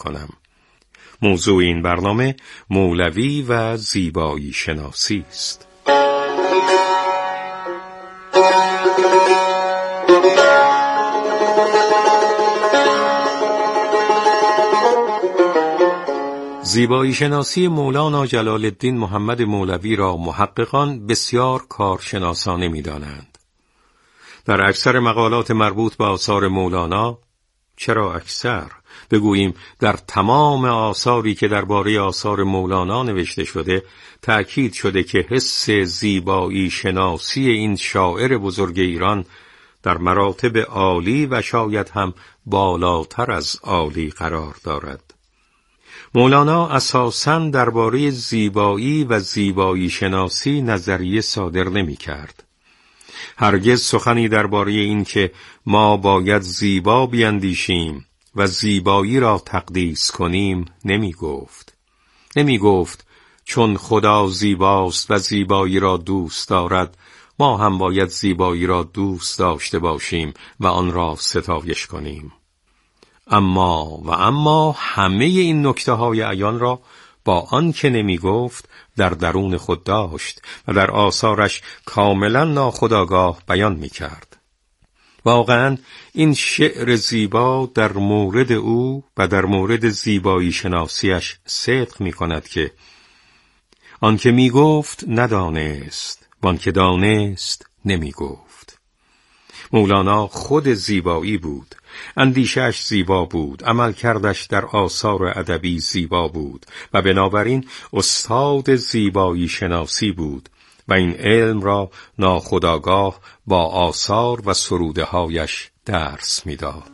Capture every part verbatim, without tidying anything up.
کنم. موضوع این برنامه مولوی و زیبایی شناسی است. زیبایی شناسی مولانا جلال الدین محمد مولوی را محققان بسیار کارشناسانه می‌دانند. در اکثر مقالات مربوط به آثار مولانا، چرا اکثر؟ بگوییم در تمام آثاری که درباره آثار مولانا نوشته شده، تأکید شده که حس زیبایی شناسی این شاعر بزرگ ایران در مراتب عالی و شاید هم بالاتر از عالی قرار دارد. مولانا اساساً درباره زیبایی و زیبایی شناسی نظریه صادر نمی کرد. هرگز سخنی درباره این که ما باید زیبا بیندیشیم و زیبایی را تقدیس کنیم نمی گفت. نمی گفت چون خدا زیباست و زیبایی را دوست دارد، ما هم باید زیبایی را دوست داشته باشیم و آن را ستایش کنیم. اما و اما همه این نکته‌های عیان را با آن که نمی گفت در درون خود داشت و در آثارش کاملا ناخودآگاه بیان می کرد. واقعا این شعر زیبا در مورد او و در مورد زیبایی شناسیش صدق می کند که آن که می گفت ندانست و آن که دانست نمی گفت. مولانا خود زیبایی بود، اندیشه‌اش زیبا بود، عمل کردش در آثار ادبی زیبا بود و بنابراین استاد زیبایی شناسی بود و این علم را ناخودآگاه با آثار و سروده هایش درس می‌داد.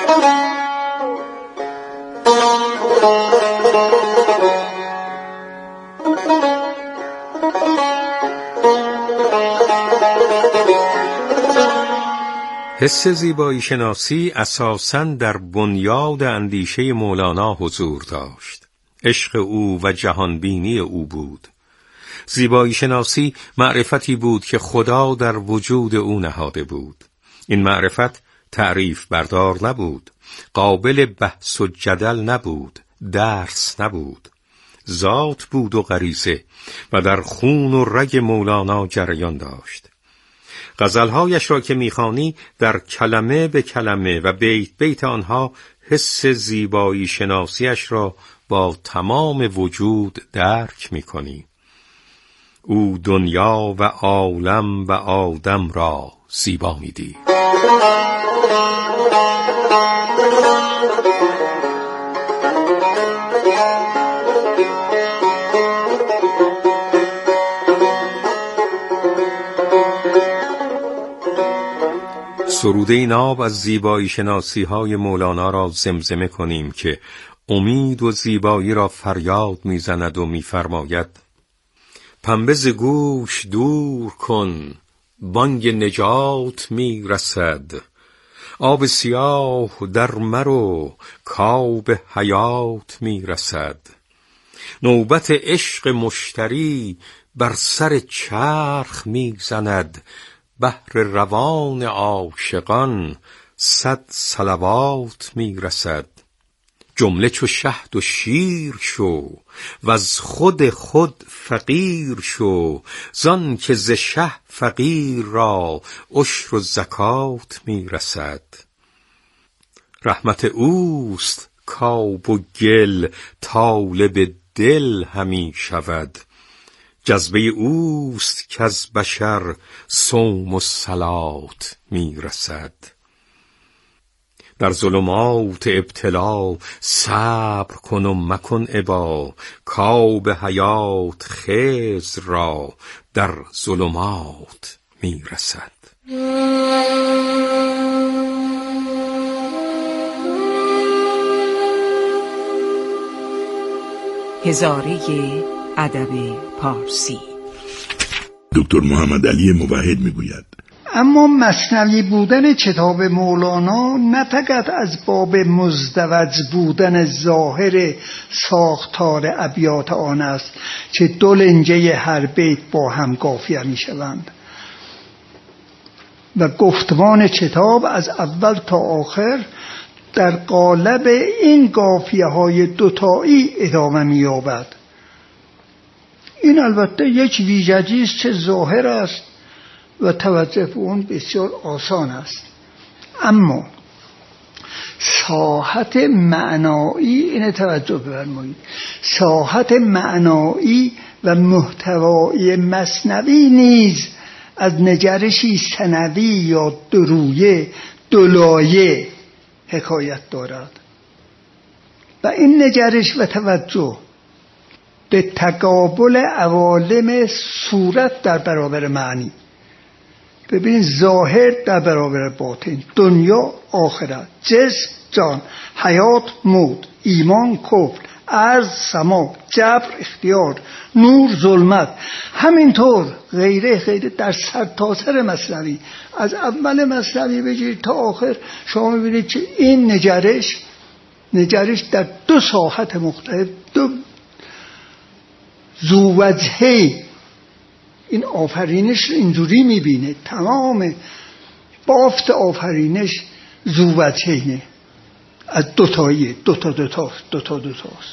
حس زیبایی شناسی اساساً در بنیاد اندیشه مولانا حضور داشت. عشق او و جهانبینی او بود. زیبایی شناسی معرفتی بود که خدا در وجود او نهاده بود. این معرفت تعریف بردار نبود، قابل بحث و جدل نبود، درس نبود. ذات بود و غریزه و در خون و رگ مولانا جریان داشت. غزلهایش را که میخوانی در کلمه به کلمه و بیت بیت آنها حس زیبایی شناسیش را با تمام وجود درک میکنی. او دنیا و عالم و آدم را زیبا میدید. سروده ناب از زیبایی شناسی های مولانا را زمزمه کنیم که امید و زیبایی را فریاد میزند و میفرماید: پنبه ز گوش دور کن، بانگ نجات میرسد. آب سیاه در مرو، کآب حیات میرسد. نوبت عشق مشتری بر سر چرخ میزند. بحر روان عاشقان صد صلوات میرسد. جمله چو شهد و شیر شو، و از خود خود فقیر شو. زان که ز شه فقیر را عشر و زکات میرسد. رحمت اوست کآب و گل طالب دل همی شود. جذبه اوست کز بشر صوم و صلات میرسد. در ظلمات ابتلا صبر کن و مکن ابا. کآب حیات خضر را در ظلمات میرسد. هزاره ادب پارسی. دکتر محمد علی موحد میگوید: اما مثنوی بودن کتاب مولانا نه فقط از باب مزدوج بودن ظاهر ساختار ابیات آن است که دو لنجه هر بیت با هم قافیه می شوند و گفتمان کتاب از اول تا آخر در قالب این قافیه های دوتایی ادامه می‌یابد. این البته یک ویژگی است که ظاهر است و توجه به اون بسیار آسان است، اما ساحت معنایی، این توجه بفرمایید، ساحت معنایی و محتوای مثنوی نیز از نگرشی ثنوی یا درویه دولایه حکایت دارد و این نگرش و توجه به تقابل عوالم صورت در برابر معنی، ببین ظاهر در برابر باطن، دنیا آخرت، جسم جان، حیات موت، ایمان کفر، عرض سما، جبر اختیار، نور ظلمت، همینطور غیره غیره در سرتاسر مثنوی، از اول مثنوی بگیرید تا آخر شما میبینید که این نگرش نگرش در دو ساحت مختلف، دو زوجهی، این آفرینش اینجوری میبینه، تمام بافت آفرینش زوجهینه، از دوتاییه، دوتا دوتاست دوتا دوتاست.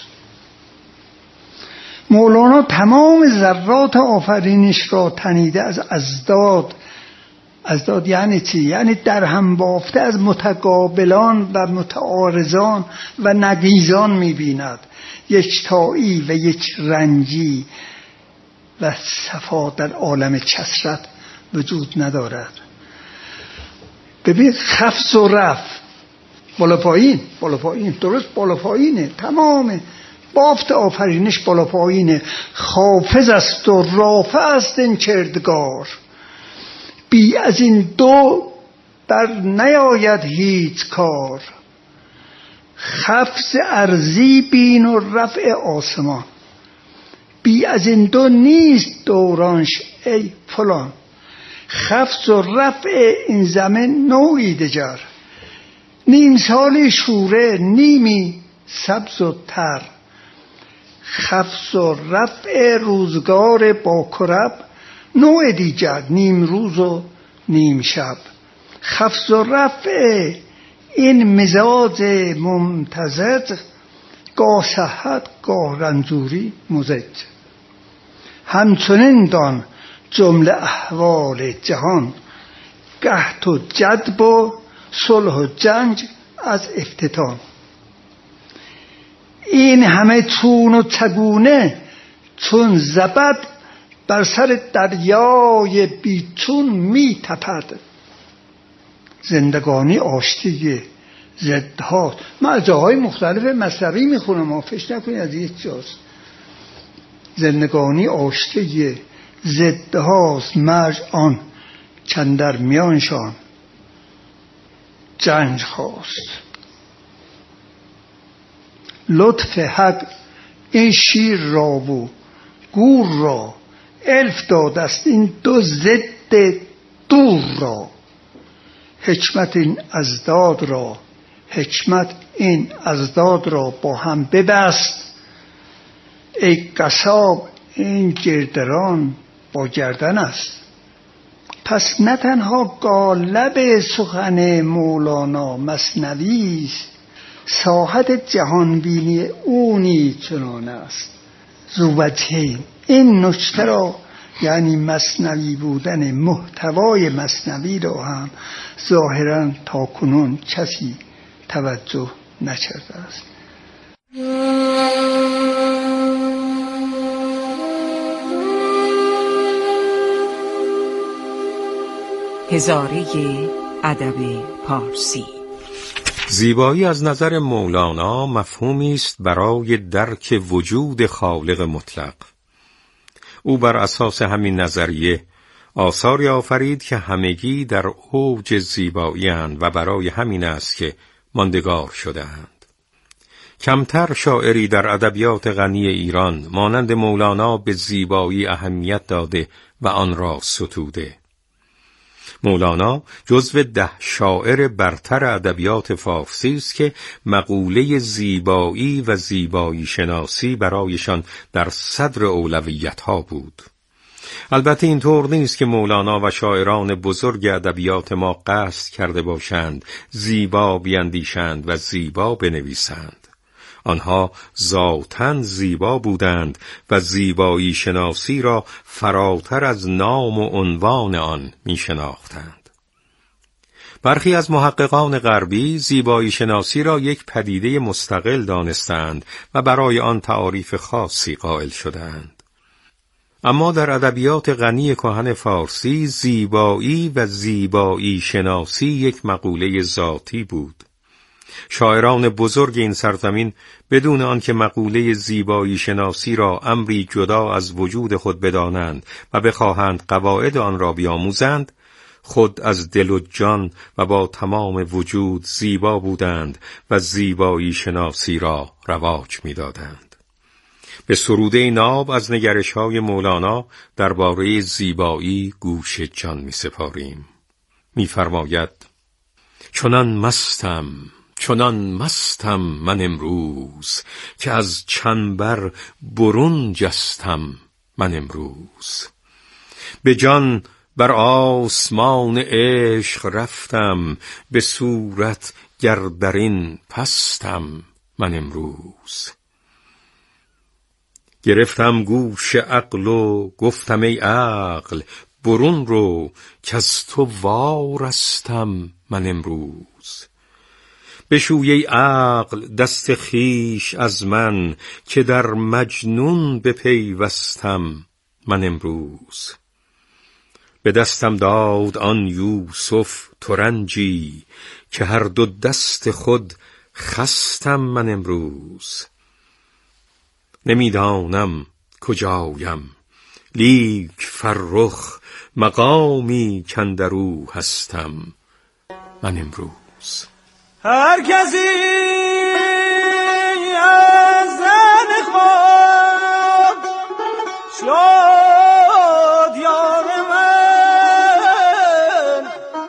مولانا تمام ذرات آفرینش را تنیده از ازداد. ازداد یعنی چی؟ یعنی در هم بافته از متقابلان و متعارضان و نقیضان میبیند، یکتایی و یک رنجی و صفا در عالم کثرت وجود ندارد. ببین خفض و رفع، بالا پایین بالا پایین، درست بالا پایینه، تمام بافت آفرینش بالا پایینه. خافض است و رافع است این کردگار، بی از این دو بر نیاید هیچ کار. خفض ارضی بین و رفع آسمان، بی از این دو نیست دورانش ای فلان. خفض و رفع این زمین نوعی دگر، نیم سالی شوره نیمی سبز و تر. خفض و رفع روزگار با کرب، نوع دیگر نیم روز و نیم شب. خفض و رفع این مزاج ممتزج، گاه صحت گاه رنجوری مزج. همچنین دان جمله احوال جهان، قحط و جدب و صلح و جنگ از افتتان. این همه چون و چگونه چون زبد، بر سر دریای بیچون می تپد. زندگانی آشتی ضدها، من از جاهای مختلف مثنوی میخونم، ما فکر نکنید از یک جاست. زندگانی آشتی ضدهاست، مرج آن چندر میانشان جنگ خواست. لطف حق این شیر را و گور را، الف دادست این دو ضد دور را. حکمت این ازداد را، حکمت این ازداد را با هم ببست. ای قصاب این گردران با گردن است. پس نه تنها قالب سخن مولانا مثنوی است، ساحت جهانبینی اونی چنان است. زوجهین، این نکته را یعنی مثنوی بودن محتوای مثنوی را هم ظاهرا تا کنون کسی توجه نکرده است. هزاره ادب پارسی. زیبایی از نظر مولانا مفهومی است برای درک وجود خالق مطلق. او بر اساس همین نظریه آثاری آفرید که همگی در اوج زیبایی اند و برای همین است که ماندگار شده اند. کمتر شاعری در ادبیات غنی ایران مانند مولانا به زیبایی اهمیت داده و آن را ستوده. مولانا جزو ده شاعر برتر ادبیات فارسی است که مقوله زیبایی و زیبایی شناسی برایشان در صدر اولویت‌ها بود. البته اینطور نیست که مولانا و شاعران بزرگ ادبیات ما قصد کرده باشند زیبا بیندیشند و زیبا بنویسند. آنها ذاتاً زیبا بودند و زیبایی شناسی را فراتر از نام و عنوان آن می شناختند. برخی از محققان غربی زیبایی شناسی را یک پدیده مستقل دانستند و برای آن تعاریف خاصی قائل شدند. اما در ادبیات غنی کهن فارسی زیبایی و زیبایی شناسی یک مقوله ذاتی بود. شاعران بزرگ این سرزمین بدون آنکه مقوله زیبایی شناسی را امری جدا از وجود خود بدانند و بخواهند قواعد آن را بیاموزند، خود از دل و جان و با تمام وجود زیبا بودند و زیبایی شناسی را رواج می‌دادند. به سروده ناب از نگرش‌های مولانا درباره زیبایی گوش جان می‌سپاریم. می‌فرماید: چنان مستم چنان مستم من امروز، که از چنبر برون جستم من امروز. به جان بر آسمان عشق رفتم، به صورت گر برین پستم من امروز. گرفتم گوش عقل و گفتم ای عقل، برون رو که از تو وارستم من امروز. بشوی ای عقل دست خیش از من، که در مجنون بپیوستم من امروز. به دستم داد آن یوسف ترنجی، که هر دو دست خود خستم من امروز. نمیدانم کجایم لیک فرخ، مقامی کاندرو هستم من امروز. هر کسی از زن خود شد یار من،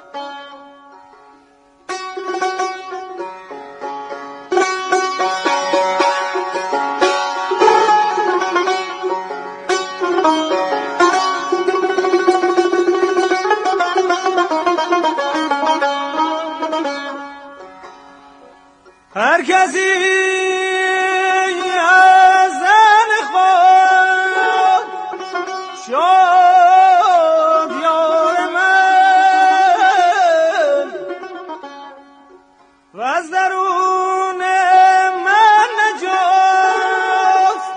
هر کسی از زن خود شد یار من، و از درون من نجست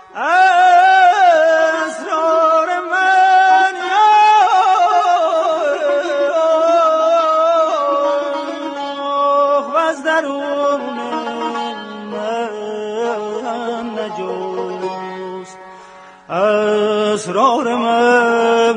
اسرار من، و از درون اسرار من.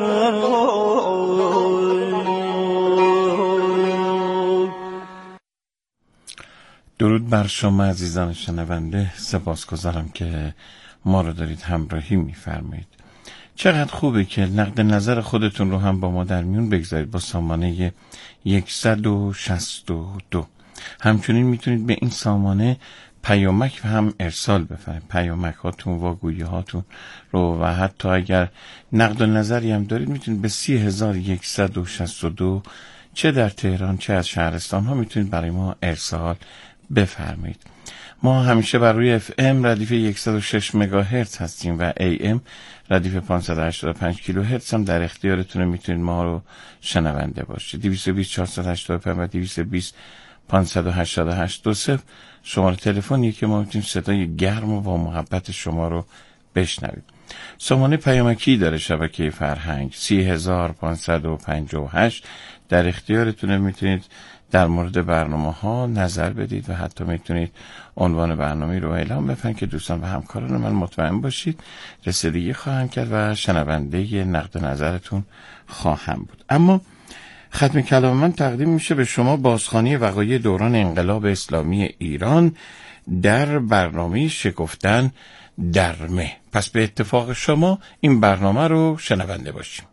درود بر شما عزیزان شنونده، سپاسگزارم که ما رو دارید همراهی می‌فرمایید. چقدر خوبه که نقد نظر خودتون رو هم با ما در میون بگذارید با سامانه صد و شصت و دو. همچنین میتونید به این سامانه پیامک هم ارسال بفرمایید، پیامک هاتون، واگویی هاتون رو، و حتی اگر نقد و نظری هم دارید میتونید به سی هزار و صد و شصت و دو چه در تهران چه از شهرستان ها میتونید برای ما ارسال بفرمایید. ما همیشه بر روی اف ام ردیف صد و شش مگاهرتز هستیم و ای ام ردیف پانصد و هشتاد و پنج کیلوهرتز هم در اختیارتونه، میتونید ما رو شنونده باشید. دویست و بیست چهارصد و هشتاد و پنج و دویست و بیست پانصد و هشتاد و هشت دو صفر شماره تلفنیه که ما میتونیم صدای گرم و با محبت شما رو بشنویم. سامانه پیامکی داره شبکه فرهنگ سی هزار و پانصد و پنجاه و هشت در اختیارتونه، میتونید در مورد برنامه ها نظر بدید و حتی میتونید عنوان برنامه رو اعلام بفرمایید که دوستان و همکاران من مطمئن باشید رسیدگی خواهم کرد و شنونده نقد نظرتون خواهم بود. اما ختم کلام من تقدیم میشه به شما بازخوانی وقایع دوران انقلاب اسلامی ایران در برنامه شکفتن در مه. پس به اتفاق شما این برنامه رو شنونده باشیم.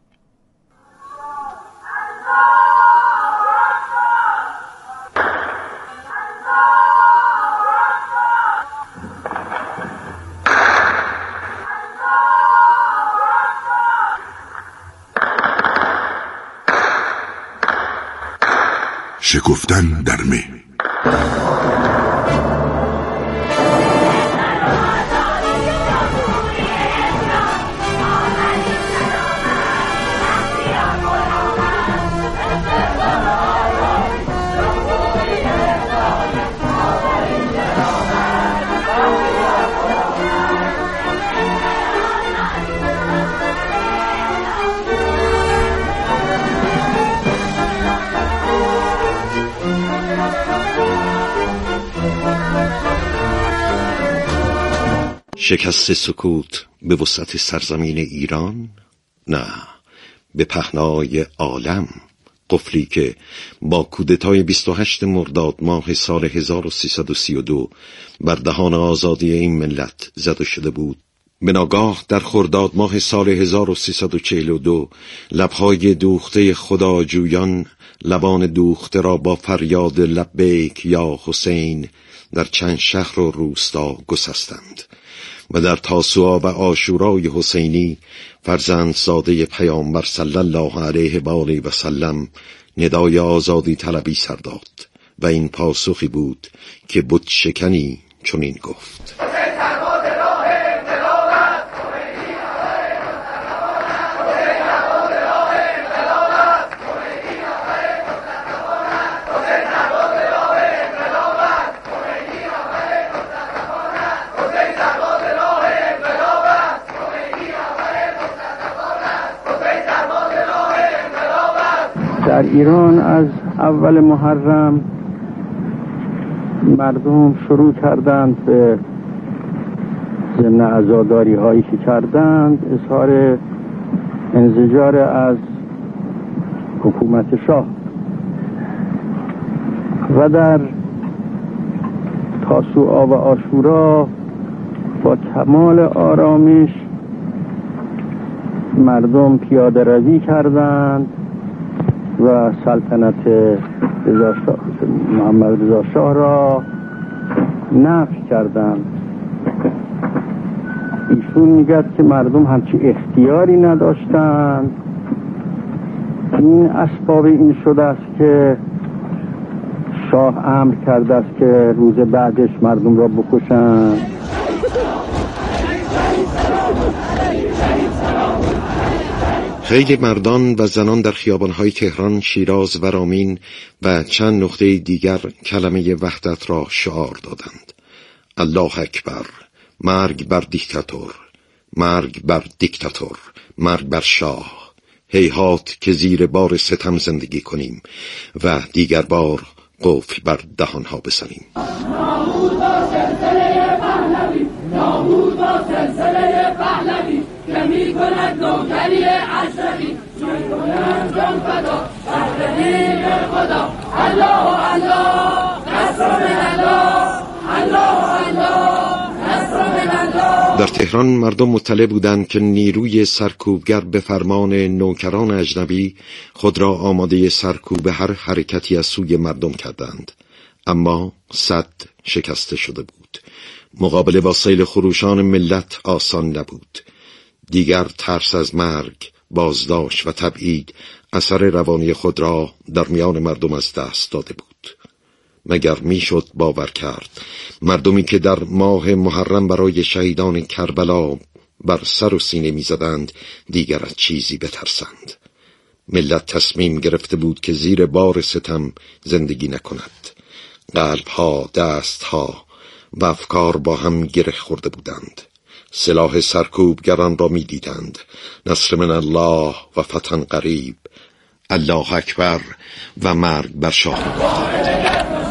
شکفتن در مه. شکست سکوت به وسعت سرزمین ایران؟ نه، به پهنای عالم. قفلی که با کودتای بیست و هشتم مرداد ماه سال هزار و سیصد و سی و دو بر دهان آزادی این ملت زده شده بود، به ناگاه در خرداد ماه سال هزار و سیصد و چهل و دو لبهای دوخته خداجویان لبان دوخته را با فریاد لبیک یا حسین در چند شهر و روستا گسستند و در تاسوعا و عاشورای حسینی فرزندزاده پیامبر صلی الله علیه و آله و سلم ندای آزادی طلبی سر داد و این پاسخی بود که بت شکنی چنین گفت: در ایران از اول محرم مردم شروع کردند به ضمن عزاداری هایی که کردند اظهار انزجار از حکومت شاه و در تاسوعا و عاشورا با کمال آرامش مردم پیاده روی کردند و سلطنت رضا شاه محمد رضا شاه را نفی کردند. ایشون میگه که مردم همچی اختیاری نداشتند. این اسباب این شده است که شاه امر کرده است که روز بعدش مردم را بکشند. خیلی مردان و زنان در خیابان‌های تهران، شیراز و رامین و چند نقطه دیگر کلمه وحدت را شعار دادند. الله اکبر، مرگ بر دیکتاتور، مرگ بر دیکتاتور، مرگ بر شاه. هیهات که زیر بار ستم زندگی کنیم و دیگر بار قفل بر دهانها بزنیم. نابود با سلسله پهلوی، نابود با سلسله پهلوی که می کند نوکری اشرفی، چون کنند جان فدا بر دین خدا. الله الله نصر من الله، الله الله نصر من الله. در تهران مردم مطلع بودند که نیروی سرکوبگر به فرمان نوکران اجنبی خود را آماده سرکوب هر حرکتی از سوی مردم کردند، اما سد شکسته شده بود. مقابله با سیل خروشان ملت آسان نبود. دیگر ترس از مرگ، بازداشت و تبعید اثر روانی خود را در میان مردم از دست داده بود. مگر میشد باور کرد مردمی که در ماه محرم برای شهیدان کربلا بر سر و سینه میزدند دیگر از چیزی بترسند؟ ملت تصمیم گرفته بود که زیر بار ستم زندگی نکند. قلبها، دستها و افکار با هم گره خورده بودند. سلاح سرکوبگران را می دیدند. نصر من الله و فتح قریب، الله اکبر و مرگ بر شاه گفتند.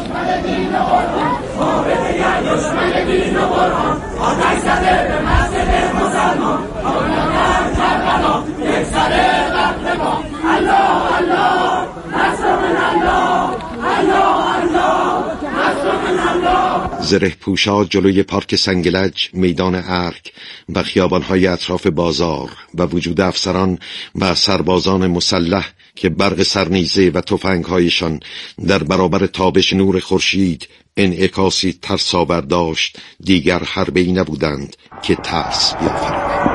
الله الله نصر من الله، الله الله نصر من الله. زره پوشا جلوی پارک سنگلج، میدان ارگ و خیابان‌های اطراف بازار و وجود افسران و سربازان مسلح که برق سرنیزه و تفنگ‌هایشان در برابر تابش نور خورشید انعکاسی ترس‌آور داشت، دیگر حربه‌ای نبودند که ترس بیافرینند.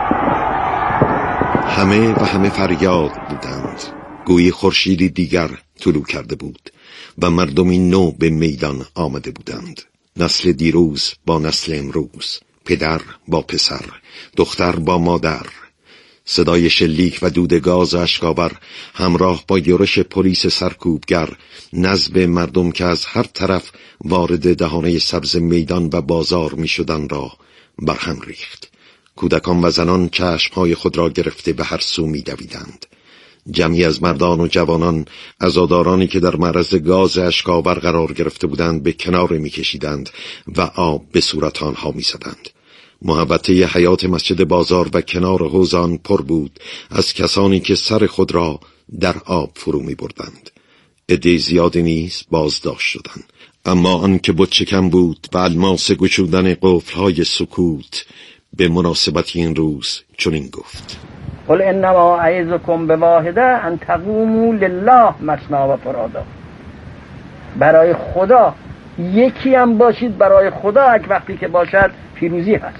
همه و همه فریاد بودند، گویی خورشیدی دیگر طلوع کرده بود و مردمی نو به میدان آمده بودند. نسل دیروز با نسل امروز، پدر با پسر، دختر با مادر. صدای شلیک و دود گاز اشک‌آور همراه با یورش پلیس سرکوبگر نزد مردم که از هر طرف وارد دهانه سبز میدان و بازار می شدن را برهم ریخت. کودکان و زنان چشمهای خود را گرفته به هر سو می دویدند. جمعی از مردان و جوانان عزادارانی که در معرض گاز اشک‌آور قرار گرفته بودند به کنار می کشیدند و آب به صورت آنها می زدند. محوطه حیات مسجد بازار و کنار حوض آن پر بود از کسانی که سر خود را در آب فرو می بردند. عده زیادی نیز بازداشت شدند. اما آن که بت شکن بود و الماس گشودن قفل‌های سکوت به مناسبت این روز چنین گفت: قل انما اعظکم بواحده ان تقوموا لله مثنی و فرادا. برای خدا یکی هم باشید، برای خدا یک وقتی که باشد پیروزی هست.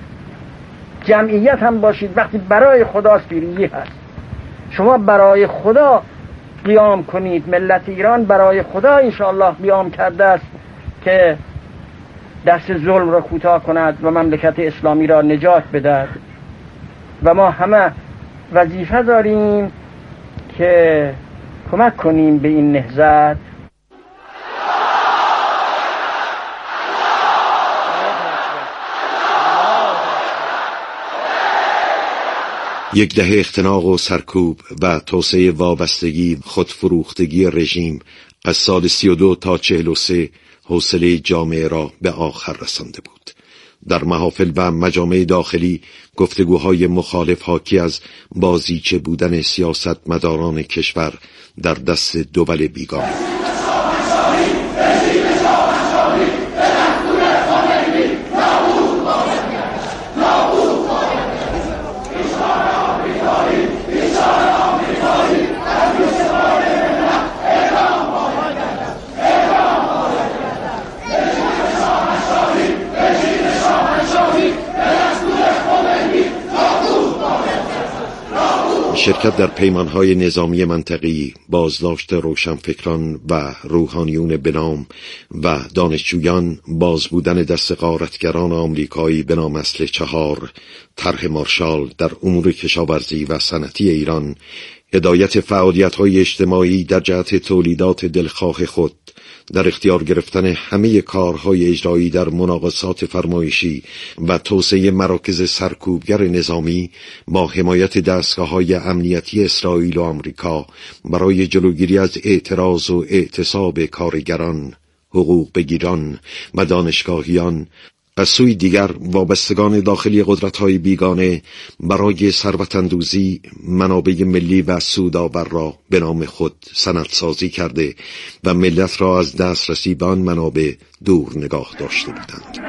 جمعیت هم باشید وقتی برای خداست پیروزی هست. شما برای خدا قیام کنید. ملت ایران برای خدا انشاءالله قیام کرده است که دست ظلم را کوتاه کند و مملکت اسلامی را نجات بدهد و ما همه وظیفه داریم که کمک کنیم به این نهضت. یک دهه اختناق و سرکوب و توسعه وابستگی خودفروختگی رژیم از سال سی و دو تا چهل و سه حوصله جامعه را به آخر رسانده بود. در محافل و مجامع داخلی گفتگوهای مخالف حاکی از بازیچه بودن سیاست مداران کشور در دست دول بیگانه بود. شرکت در پیمانهای نظامی منطقی، بازداشت روشنفکران و روحانیون بنام و دانشجویان، باز بودن دست غارتگران آمریکایی به نام اصل چهار، طرح مارشال در امور کشاورزی و صنعتی ایران، هدایت فعالیت‌های اجتماعی در جهت تولیدات دلخواه خود، در اختیار گرفتن همه کارهای اجرایی در مناقصات فرمایشی و توسعه مراکز سرکوبگر نظامی با حمایت دستگاه‌های امنیتی اسرائیل و آمریکا برای جلوگیری از اعتراض و اعتصاب کارگران، حقوق بگیران و دانشگاهیان. از سوی دیگر وابستگان داخلی قدرت‌های بیگانه برای ثروت‌اندوزی منابع ملی و سودآور را به نام خود سندسازی کرده و ملت را از دسترسی به آن منابع دور نگاه داشته بودند.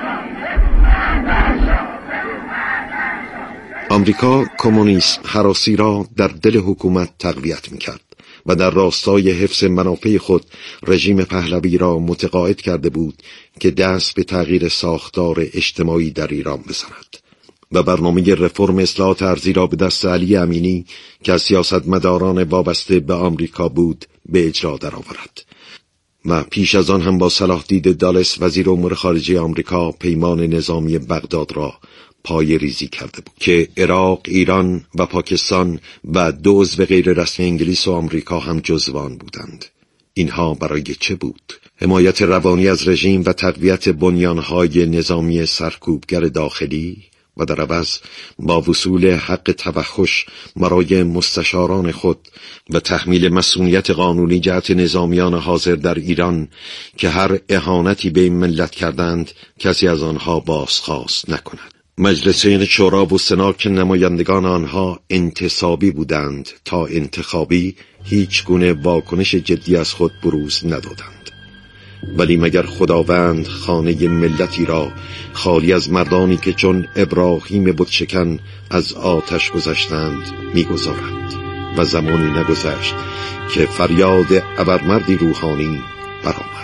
آمریکا کمونیسم هراسی را در دل حکومت تقویت می‌کرد و در راستای حفظ منافع خود رژیم پهلوی را متقاعد کرده بود که دست به تغییر ساختار اجتماعی در ایران بزند و برنامه رفرم اصلاحات ارضی را به دست علی امینی که از سیاستمداران وابسته به آمریکا بود به اجرا درآورد. و پیش از آن هم با صلاح دید دالس وزیر امور خارجه آمریکا پیمان نظامی بغداد را پای ریزی کرده بود که عراق، ایران و پاکستان و دو عضو غیر رسمی انگلیس و آمریکا هم جزو آن بودند. اینها برای چه بود؟ حمایت روانی از رژیم و تقویت بنیانهای نظامی سرکوبگر داخلی و در عوض با وصول حق توحش برای مستشاران خود و تحمیل مسئولیت قانونی جهت نظامیان حاضر در ایران که هر اهانتی به این ملت کردند کسی از آنها بازخواست نکند. مجلسین شورا و سنا که نمایندگان آنها انتصابی بودند تا انتخابی هیچ گونه واکنش جدی از خود بروز ندادند. ولی مگر خداوند خانه ملتی را خالی از مردانی که چون ابراهیم بتشکن از آتش گذشتند میگذارد؟ و زمانی نگذشت که فریاد ابرمردی روحانی برآمد.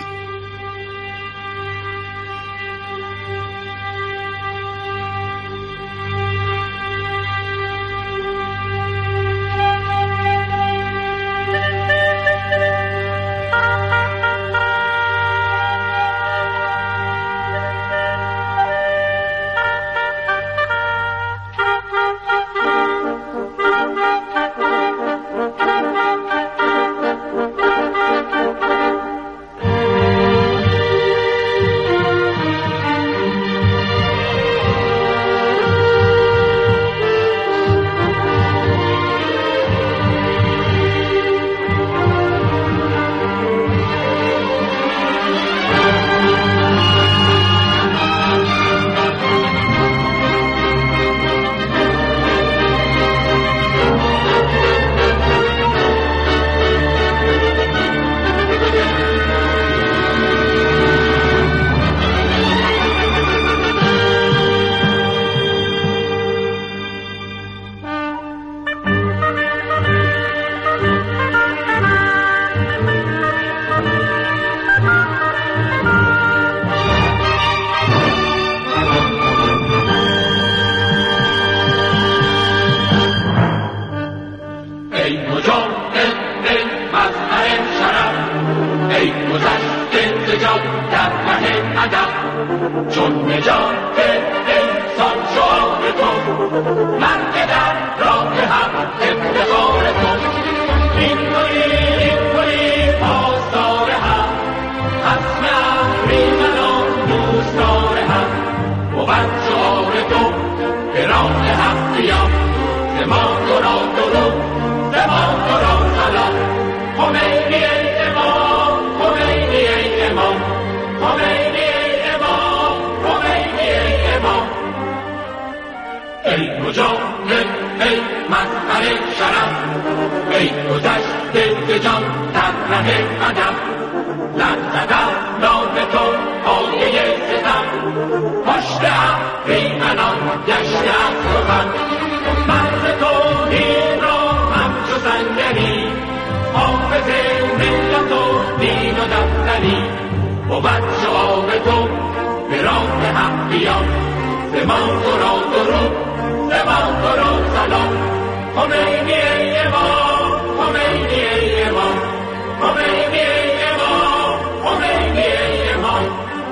خون نجات انسان شعار تو، مرگ در راه حق افتخار تو. این تویی این تویی پاسدار حق، خصم اهریمنان دوستدار حق. بود شعار تو به راه حق قیام، ز ما تو را درود، ز ما تو را سلام. خمینی ای امام، خمینی ای امام، خمینی ای امام، خمینی ای امام. ای مجاهد ای مظهر شرف، ای گذشته ز جان در ره ادب. لرزد نام تو پایه ستم، پشت اهریمنان گشته از سخن. مرز توحید را همچو سنگری، حافظ ملت و دین و دفتری. بود شعار تو به راه حق قیام، ز ما تو را درود، ز ما تو را سلام. خمینی ای امام، خمینی ای امام، خمینی ای امام، خمینی ای امام.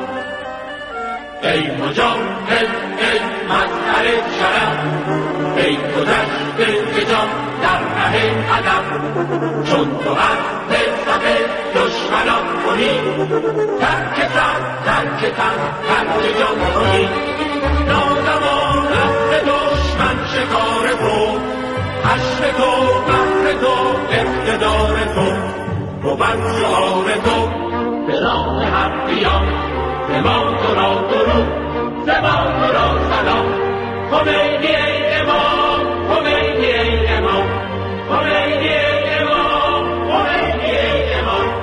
ای مجاهد ای مظهر شرف، ای گذشته ز جان در ره ادب. چون تو عهد صف دشمنان کنی، ترک سر ترک تن ترک جان کنی. نازمان عهد دشمن شکار تو، حشر تو بحر تو اقتدار تو. بود شعار تو به راه حق قیام، ز ما تو را درود، ز ما تو را سلام. خمینی ای امام، خمینی ای امام، خمینی ای امام، خمینی ای امام.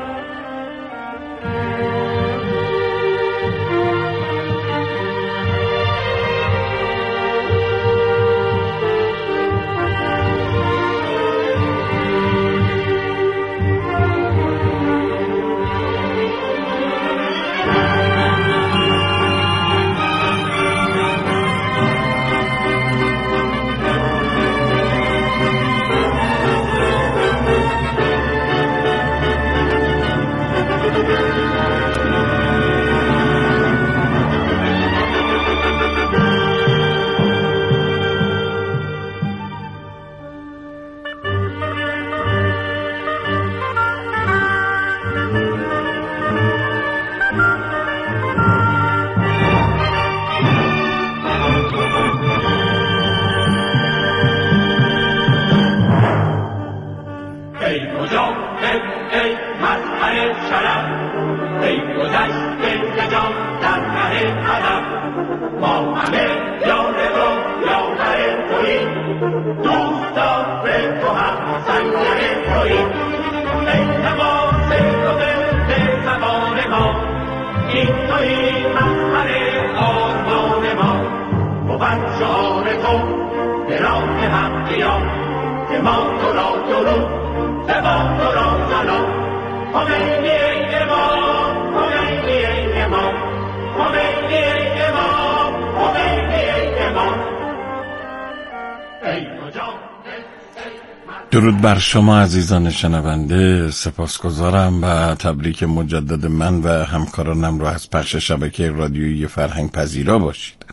درود بر شما عزیزان شنونده، سپاسگزارم و تبریک مجدد من و همکارانم رو از پخش شبکه رادیویی فرهنگ پذیرا باشید.